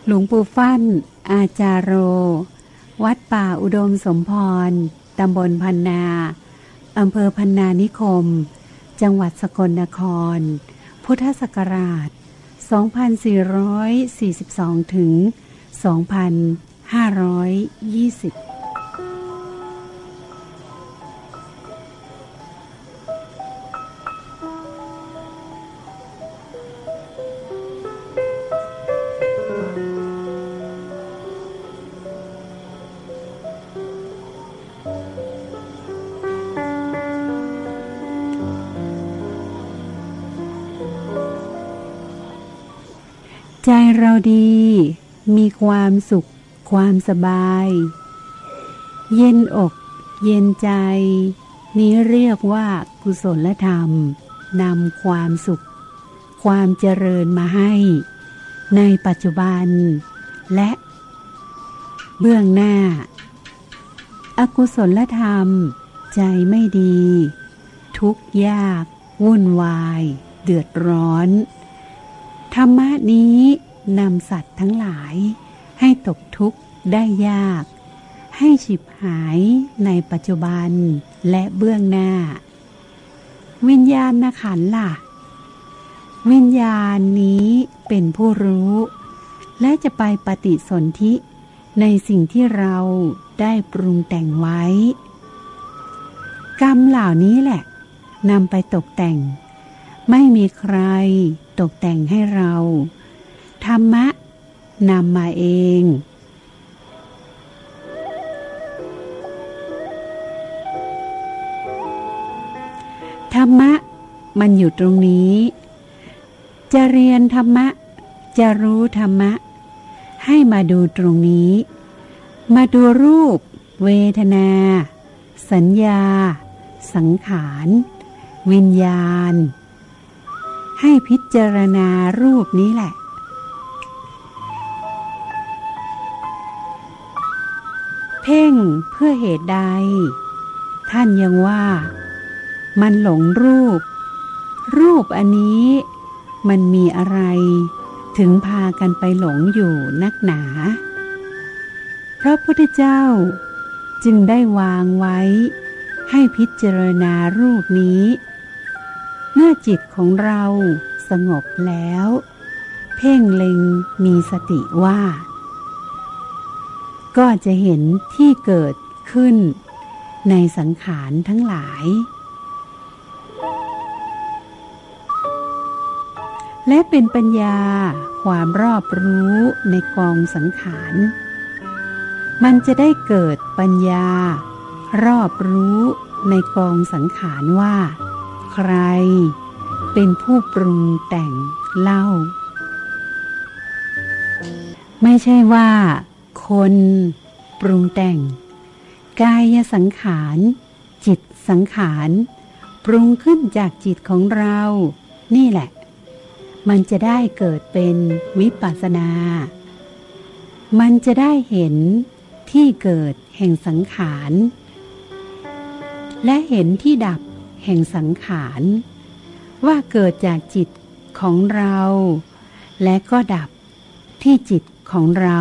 หลวงปู่ฟั่นอาจารโรวัดป่าอุดมสมพรตำบลพันนาอำเภอพันนานิคมจังหวัดสกลนครพุทธศักราช2442ถึง2520ใจเราดีมีความสุขความสบายเย็นอกเย็นใจนี้เรียกว่ากุศลธรรมนำความสุขความเจริญมาให้ในปัจจุบันและเบื้องหน้าอกุศลธรรมใจไม่ดีทุกข์ยากวุ่นวายเดือดร้อนธรรมะนี้นำสัตว์ทั้งหลายให้ตกทุกข์ได้ยากให้ฉิบหายในปัจจุบันและเบื้องหน้าวิญญาณขันธ์ล่ะวิญญาณนี้เป็นผู้รู้และจะไปปฏิสนธิในสิ่งที่เราได้ปรุงแต่งไว้กรรมเหล่านี้แหละนำไปตกแต่งไม่มีใครตกแต่งให้เราธรรมะนำมาเองธรรมะมันอยู่ตรงนี้จะเรียนธรรมะจะรู้ธรรมะให้มาดูตรงนี้มาดูรูปเวทนาสัญญาสังขารวิญญาณให้พิจารณารูปนี้แหละเพ่งเพื่อเหตุใดท่านยังว่ามันหลงรูปอันนี้มันมีอะไรถึงพากันไปหลงอยู่นักหนาพระพุทธเจ้าจึงได้วางไว้ให้พิจารณารูปนี้เมื่อจิตของเราสงบแล้วเพ่งเล็งมีสติว่าก็จะเห็นที่เกิดขึ้นในสังขารทั้งหลายและเป็นปัญญาความรอบรู้ในกองสังขารมันจะได้เกิดปัญญารอบรู้ในกองสังขารว่าใครเป็นผู้ปรุงแต่งเล่าไม่ใช่ว่าคนปรุงแต่งกายสังขารจิตสังขารปรุงขึ้นจากจิตของเรานี่แหละมันจะได้เกิดเป็นวิปัสสนามันจะได้เห็นที่เกิดแห่งสังขารและเห็นที่ดับแห่งสังขารว่าเกิดจากจิตของเราและก็ดับที่จิตของเรา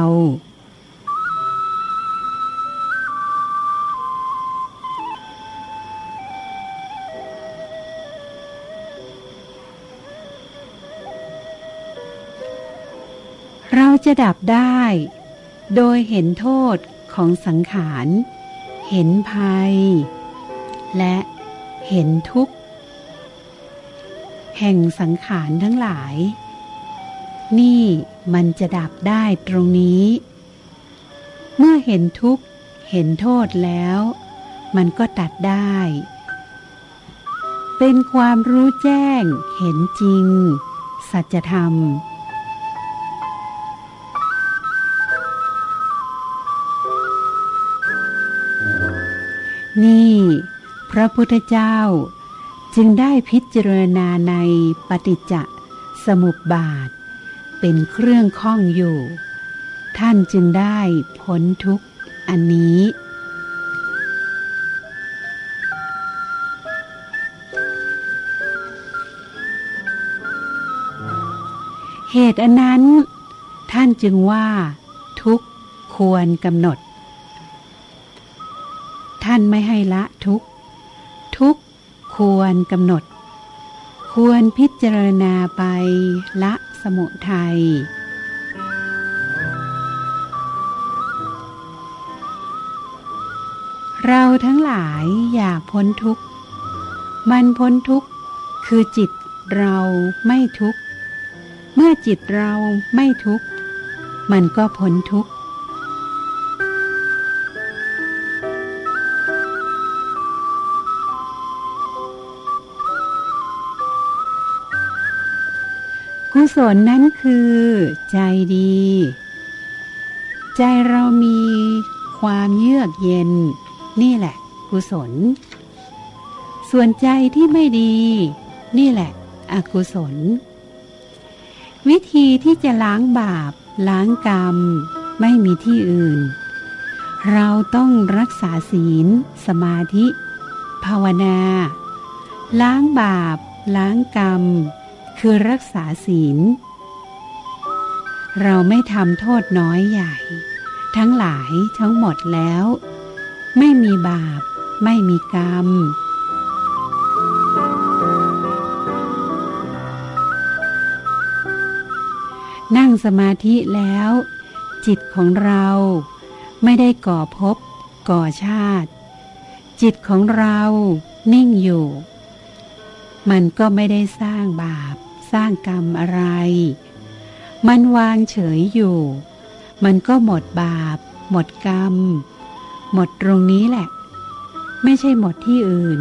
เราจะดับได้โดยเห็นโทษของสังขารเห็นภัยและเห็นทุกข์แห่งสังขารทั้งหลายนี่มันจะดับได้ตรงนี้เมื่อเห็นทุกข์เห็นโทษแล้วมันก็ตัดได้เป็นความรู้แจ้งเห็นจริงสัจธรรมนี่พระพุทธเจ้าจึงได้พิจารณาในปฏิจจสมุปบาทเป็นเครื่องข้องอยู่ท่านจึงได้พ้นทุกข์อันนี้เหตุอันนั้นท่านจึงว่าทุกข์ควรกำหนดท่านไม่ให้ละทุกข์ทุกข์ควรกำหนดควรพิจารณาไปละสมุทัยเราทั้งหลายอยากพ้นทุกข์มันพ้นทุกข์คือจิตเราไม่ทุกข์เมื่อจิตเราไม่ทุกข์มันก็พ้นทุกข์กุศลนั้นคือใจดีใจเรามีความเยือกเย็นนี่แหละกุศลส่วนใจที่ไม่ดีนี่แหละอกุศลวิธีที่จะล้างบาปล้างกรรมไม่มีที่อื่นเราต้องรักษาศีลสมาธิภาวนาล้างบาปล้างกรรมคือรักษาศีลเราไม่ทำโทษน้อยใหญ่ทั้งหลายทั้งหมดแล้วไม่มีบาปไม่มีกรรมนั่งสมาธิแล้วจิตของเราไม่ได้ก่อภพก่อชาติจิตของเรานิ่งอยู่มันก็ไม่ได้สร้างบาปสร้างกรรมอะไรมันวางเฉยอยู่มันก็หมดบาปหมดกรรมหมดตรงนี้แหละไม่ใช่หมดที่อื่น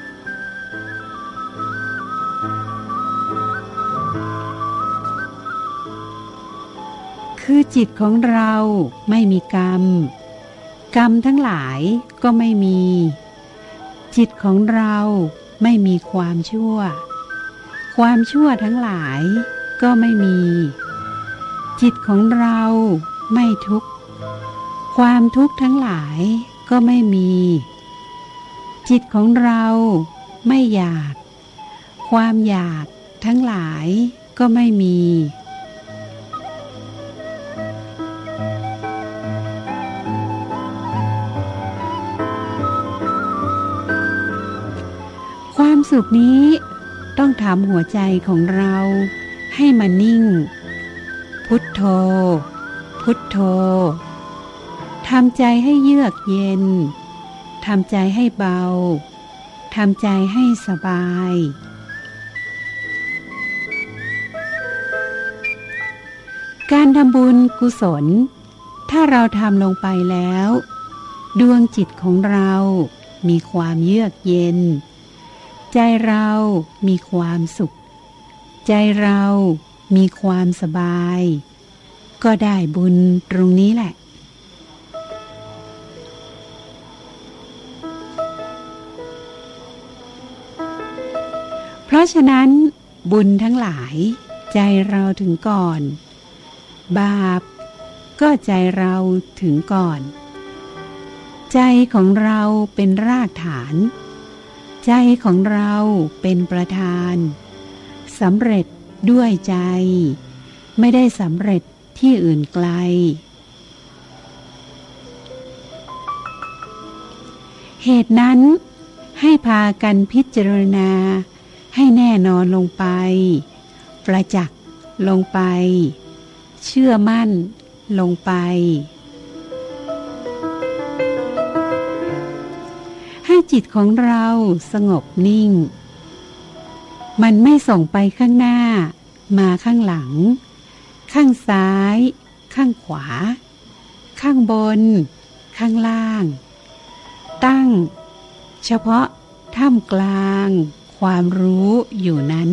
คือจิตของเราไม่มีกรรมกรรมทั้งหลายก็ไม่มีจิตของเราไม่มีความชั่วความชั่วทั้งหลายก็ไม่มีจิตของเราไม่ทุกข์ความทุกข์ทั้งหลายก็ไม่มีจิตของเราไม่อยากความอยากทั้งหลายก็ไม่มีความสุขนี้ต้องทำหัวใจของเราให้มันนิ่งพุทโธพุทโธทำใจให้เยือกเย็นทำใจให้เบาทำใจให้สบายการทำบุญกุศลถ้าเราทำลงไปแล้วดวงจิตของเรามีความเยือกเย็นใจเรามีความสุขใจเรามีความสบายก็ได้บุญตรงนี้แหละเพราะฉะนั้นบุญทั้งหลายใจเราถึงก่อนบาปก็ใจเราถึงก่อนใจของเราเป็นรากฐานใจของเราเป็นประธานสำเร็จด้วยใจไม่ได้สำเร็จที่อื่นไกลเหตุนั้นให้พากันพิจารณาให้แน่นอนลงไปประจักษ์ลงไปเชื่อมั่นลงไปให้จิตของเราสงบนิ่งมันไม่ส่งไปข้างหน้ามาข้างหลังข้างซ้ายข้างขวาข้างบนข้างล่างตั้งเฉพาะท่ามกลางความรู้อยู่นั้น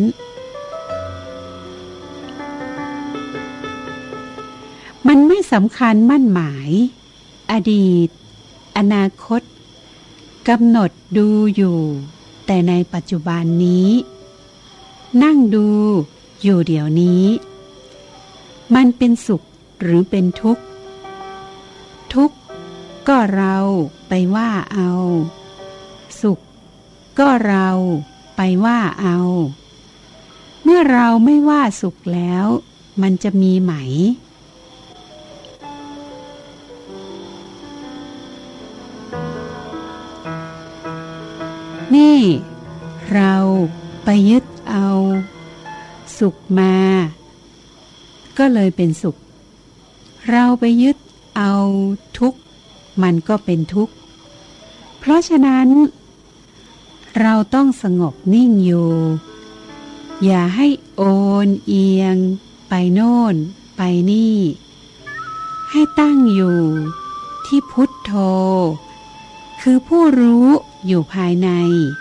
มันไม่สำคัญมั่นหมายอดีตอนาคตกำหนดดูอยู่แต่ในปัจจุบันนี้นั่งดูอยู่เดี๋ยวนี้มันเป็นสุขหรือเป็นทุกข์ทุกข์ก็เราไปว่าเอาสุขก็เราไปว่าเอาเมื่อเราไม่ว่าสุขแล้วมันจะมีไหมนี่เราไปยึดเอาสุขมาก็เลยเป็นสุขเราไปยึดเอาทุกข์มันก็เป็นทุกข์เพราะฉะนั้นเราต้องสงบนิ่งอยู่อย่าให้โอนเอียงไปโน่นไปนี่ให้ตั้งอยู่ที่พุทโธคือผู้รู้อยู่ภายใน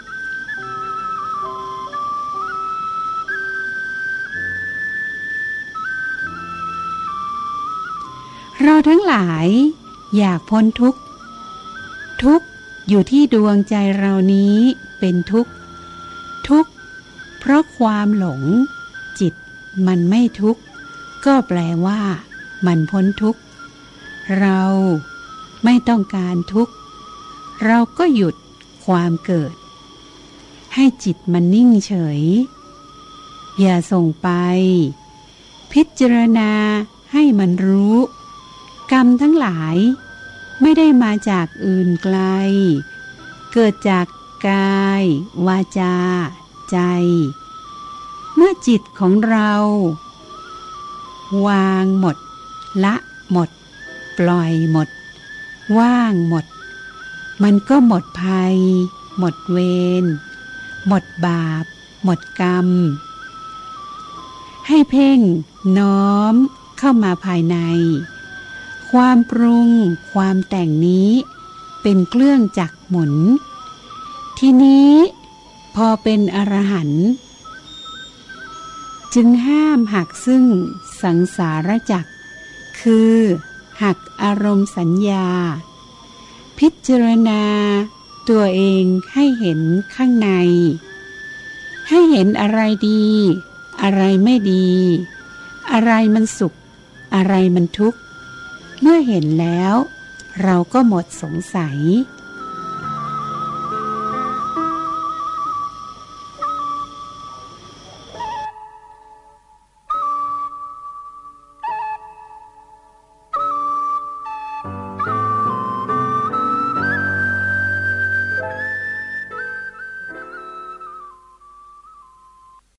เราทั้งหลายอยากพ้นทุกข์ทุกข์อยู่ที่ดวงใจเรานี้เป็นทุกข์ทุกข์เพราะความหลงจิตมันไม่ทุกข์ก็แปลว่ามันพ้นทุกข์เราไม่ต้องการทุกข์เราก็หยุดความเกิดให้จิตมันนิ่งเฉยอย่าส่งไปพิจารณาให้มันรู้กรรมทั้งหลายไม่ได้มาจากอื่นไกลเกิดจากกายวาจาใจเมื่อจิตของเราวางหมดละหมดปล่อยหมดว่างหมดมันก็หมดภัยหมดเวรหมดบาปหมดกรรมให้เพ่งน้อมเข้ามาภายในความปรุงความแต่งนี้เป็นเครื่องจักรหมุนทีนี้พอเป็นอรหันต์จึงห้ามหักซึ่งสังสารจักรคือหักอารมณ์สัญญาพิจารณาตัวเองให้เห็นข้างในให้เห็นอะไรดีอะไรไม่ดีอะไรมันสุขอะไรมันทุกข์เมื่อเห็นแล้วเราก็หมดสงสัย